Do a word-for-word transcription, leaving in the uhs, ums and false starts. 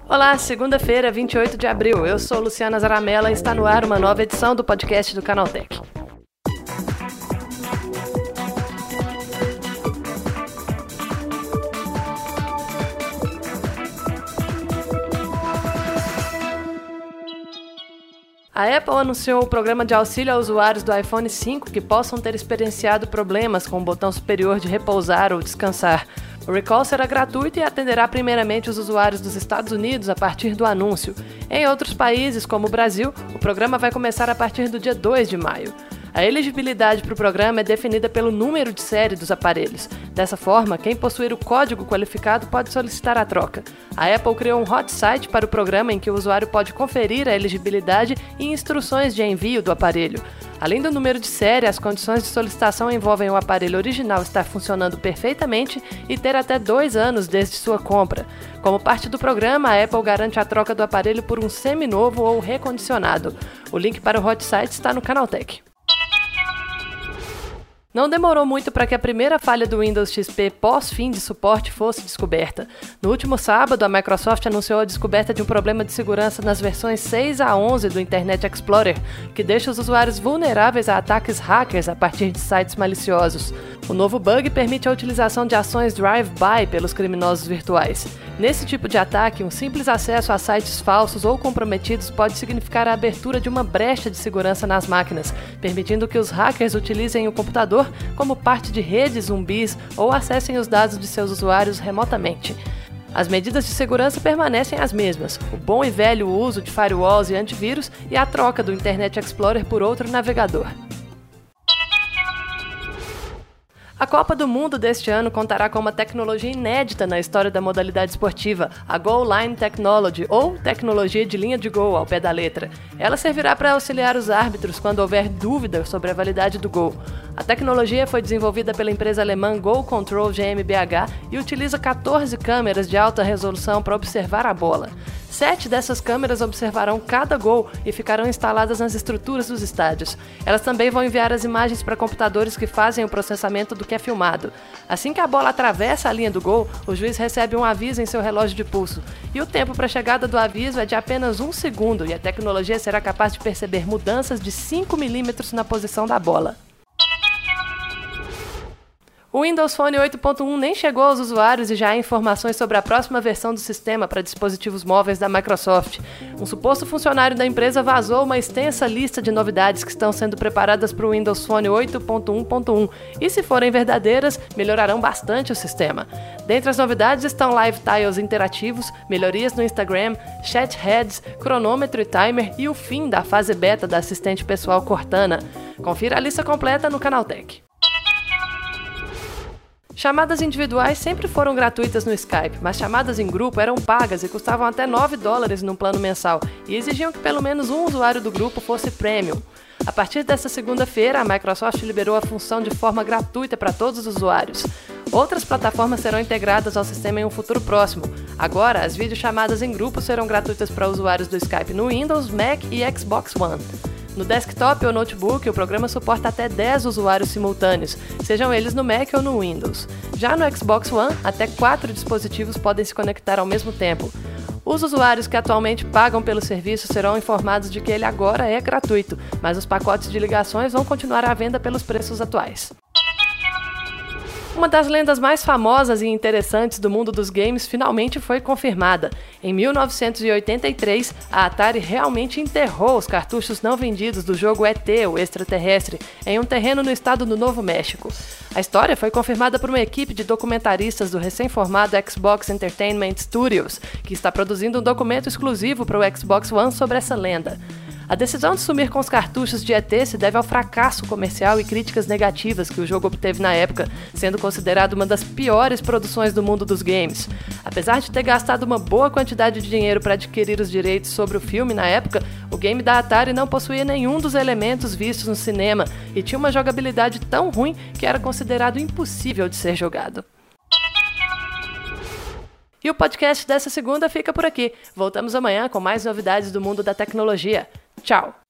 Olá, segunda-feira, vinte e oito de abril. Eu sou Luciana Zaramella e está no ar uma nova edição do podcast do Canaltech. A Apple anunciou o programa de auxílio a usuários do iPhone cinco que possam ter experienciado problemas com o botão superior de repousar ou descansar. O recall será gratuito e atenderá primeiramente os usuários dos Estados Unidos a partir do anúncio. Em outros países, como o Brasil, o programa vai começar a partir do dia dois de maio. A elegibilidade para o programa é definida pelo número de série dos aparelhos. Dessa forma, quem possuir o código qualificado pode solicitar a troca. A Apple criou um hot site para o programa em que o usuário pode conferir a elegibilidade e instruções de envio do aparelho. Além do número de série, as condições de solicitação envolvem o aparelho original estar funcionando perfeitamente e ter até dois anos desde sua compra. Como parte do programa, a Apple garante a troca do aparelho por um seminovo ou recondicionado. O link para o hot site está no Canaltech. Não demorou muito para que a primeira falha do Windows X P pós-fim de suporte fosse descoberta. No último sábado, a Microsoft anunciou a descoberta de um problema de segurança nas versões seis a onze do Internet Explorer, que deixa os usuários vulneráveis a ataques hackers a partir de sites maliciosos. O novo bug permite a utilização de ações drive-by pelos criminosos virtuais. Nesse tipo de ataque, um simples acesso a sites falsos ou comprometidos pode significar a abertura de uma brecha de segurança nas máquinas, permitindo que os hackers utilizem o computador como parte de redes zumbis ou acessem os dados de seus usuários remotamente. As medidas de segurança permanecem as mesmas, o bom e velho uso de firewalls e antivírus e a troca do Internet Explorer por outro navegador. A Copa do Mundo deste ano contará com uma tecnologia inédita na história da modalidade esportiva, a Goal Line Technology, ou tecnologia de linha de gol ao pé da letra. Ela servirá para auxiliar os árbitros quando houver dúvida sobre a validade do gol. A tecnologia foi desenvolvida pela empresa alemã Goal Control GmbH e utiliza quatorze câmeras de alta resolução para observar a bola. Sete dessas câmeras observarão cada gol e ficarão instaladas nas estruturas dos estádios. Elas também vão enviar as imagens para computadores que fazem o processamento do que é filmado. Assim que a bola atravessa a linha do gol, o juiz recebe um aviso em seu relógio de pulso. E o tempo para a chegada do aviso é de apenas um segundo e a tecnologia será capaz de perceber mudanças de cinco milímetros na posição da bola. O Windows Phone oito ponto um nem chegou aos usuários e já há informações sobre a próxima versão do sistema para dispositivos móveis da Microsoft. Um suposto funcionário da empresa vazou uma extensa lista de novidades que estão sendo preparadas para o Windows Phone oito ponto um ponto um e, se forem verdadeiras, melhorarão bastante o sistema. Dentre as novidades estão Live Tiles interativos, melhorias no Instagram, chat heads, cronômetro e timer e o fim da fase beta da assistente pessoal Cortana. Confira a lista completa no Canaltech. Chamadas individuais sempre foram gratuitas no Skype, mas chamadas em grupo eram pagas e custavam até nove dólares num plano mensal e exigiam que pelo menos um usuário do grupo fosse premium. A partir desta segunda-feira, a Microsoft liberou a função de forma gratuita para todos os usuários. Outras plataformas serão integradas ao sistema em um futuro próximo. Agora, as videochamadas em grupo serão gratuitas para usuários do Skype no Windows, Mac e Xbox One. No desktop ou notebook, o programa suporta até dez usuários simultâneos, sejam eles no Mac ou no Windows. Já no Xbox One, até quatro dispositivos podem se conectar ao mesmo tempo. Os usuários que atualmente pagam pelo serviço serão informados de que ele agora é gratuito, mas os pacotes de ligações vão continuar à venda pelos preços atuais. Uma das lendas mais famosas e interessantes do mundo dos games finalmente foi confirmada. Em mil novecentos e oitenta e três, a Atari realmente enterrou os cartuchos não vendidos do jogo E T, o Extraterrestre, em um terreno no estado do Novo México. A história foi confirmada por uma equipe de documentaristas do recém-formado Xbox Entertainment Studios, que está produzindo um documento exclusivo para o Xbox One sobre essa lenda. A decisão de sumir com os cartuchos de E T se deve ao fracasso comercial e críticas negativas que o jogo obteve na época, sendo considerado uma das piores produções do mundo dos games. Apesar de ter gastado uma boa quantidade de dinheiro para adquirir os direitos sobre o filme na época, o game da Atari não possuía nenhum dos elementos vistos no cinema e tinha uma jogabilidade tão ruim que era considerado impossível de ser jogado. E o podcast dessa segunda fica por aqui. Voltamos amanhã com mais novidades do mundo da tecnologia. Tchau!